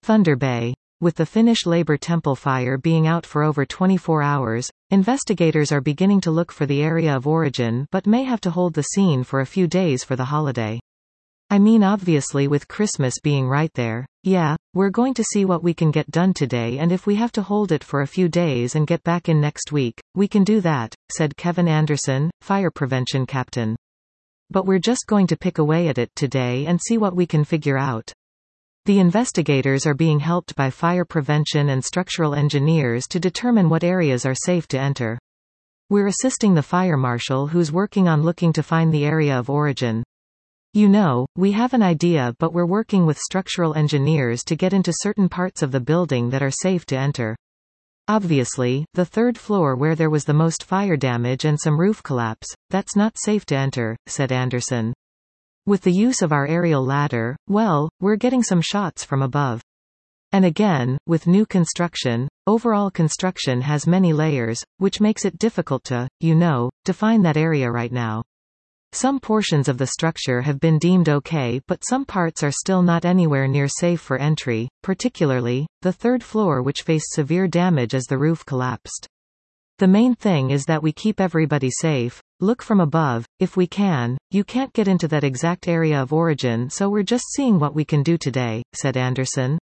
Thunder Bay. With the Finnish Labour Temple fire being out for over 24 hours, investigators are beginning to look for the area of origin but may have to hold the scene for a few days for the holiday. I mean, obviously with Christmas being right there. Yeah, we're going to see what we can get done today, and if we have to hold it for a few days and get back in next week, we can do that, said Kevin Anderson, fire prevention captain. But we're just going to pick away at it today and see what we can figure out. The investigators are being helped by fire prevention and structural engineers to determine what areas are safe to enter. We're assisting the fire marshal who's working on looking to find the area of origin. You know, we have an idea, but we're working with structural engineers to get into certain parts of the building that are safe to enter. Obviously, the third floor where there was the most fire damage and some roof collapse, that's not safe to enter, said Anderson. With the use of our aerial ladder, well, we're getting some shots from above. And again, with new construction, overall construction has many layers, which makes it difficult to, define that area right now. Some portions of the structure have been deemed okay, but some parts are still not anywhere near safe for entry, particularly the third floor, which faced severe damage as the roof collapsed. The main thing is that we keep everybody safe, look from above, if we can. You can't get into that exact area of origin, so we're just seeing what we can do today, said Anderson.